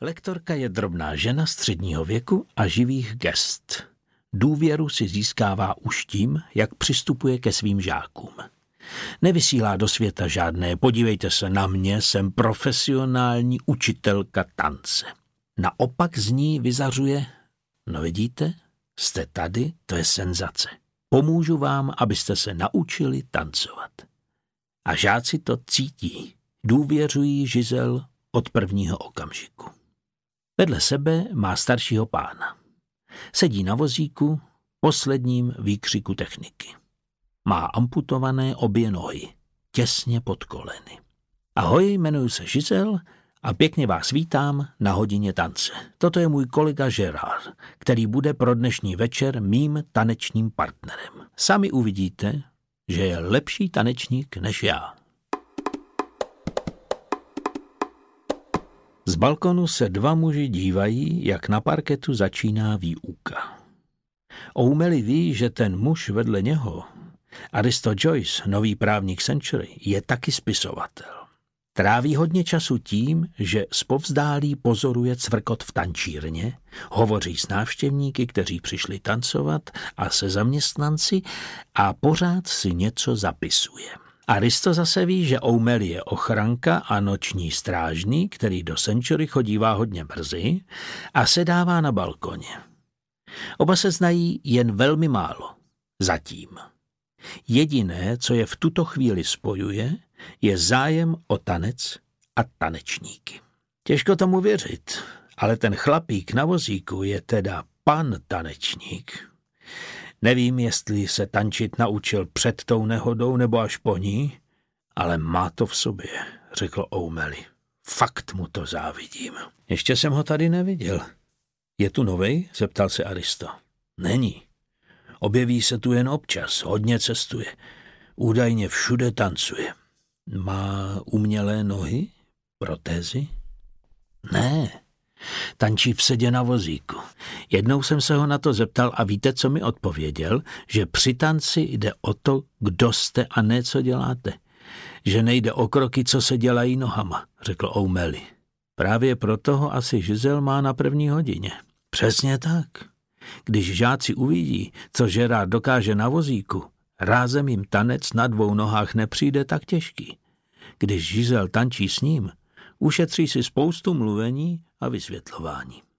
Lektorka je drobná žena středního věku a živých gest. Důvěru si získává už tím, jak přistupuje ke svým žákům. Nevysílá do světa žádné podívejte se na mě, jsem profesionální učitelka tance. Naopak z ní vyzařuje, no vidíte, jste tady, to je senzace. Pomůžu vám, abyste se naučili tancovat. A žáci to cítí, důvěřují Giselle od prvního okamžiku. Vedle sebe má staršího pána. Sedí na vozíku, posledním výkřiku techniky. Má amputované obě nohy, těsně pod koleny. Ahoj, jmenuji se Giselle a pěkně vás vítám na hodině tance. Toto je můj kolega Gerard, který bude pro dnešní večer mým tanečním partnerem. Sami uvidíte, že je lepší tanečník než já. Z balkonu se dva muži dívají, jak na parketu začíná výuka. O'Malley ví, že ten muž vedle něho, Aristo Joyce, nový právník Century, je taky spisovatel. Tráví hodně času tím, že zpovzdálí pozoruje cvrkot v tančírně, hovoří s návštěvníky, kteří přišli tancovat a se zaměstnanci a pořád si něco zapisuje. Aristo zase ví, že O'Malley je ochranka a noční strážný, který do Century chodívá hodně brzy a sedává na balkoně. Oba se znají jen velmi málo. Zatím. Jediné, co je v tuto chvíli spojuje, je zájem o tanec a tanečníky. Těžko tomu věřit, ale ten chlapík na vozíku je teda pan tanečník. Nevím, jestli se tančit naučil před tou nehodou nebo až po ní, ale má to v sobě, řekl O'Malley. Fakt mu to závidím. Ještě jsem ho tady neviděl. Je tu novej? Zeptal se Aristo. Není. Objeví se tu jen občas, hodně cestuje. Údajně všude tancuje. Má umělé nohy? Protézy? Ne. Tančí v sedě na vozíku. Jednou jsem se ho na to zeptal a víte, co mi odpověděl? Že při tanci jde o to, kdo jste a ne co děláte. Že nejde o kroky, co se dělají nohama, řekl O'Malley. Právě proto ho asi Giselle má na první hodině. Přesně tak. Když žáci uvidí, co Gerard dokáže na vozíku, rázem jim tanec na dvou nohách nepřijde tak těžký. Když Giselle tančí s ním, ušetří si spoustu mluvení a vysvětlování.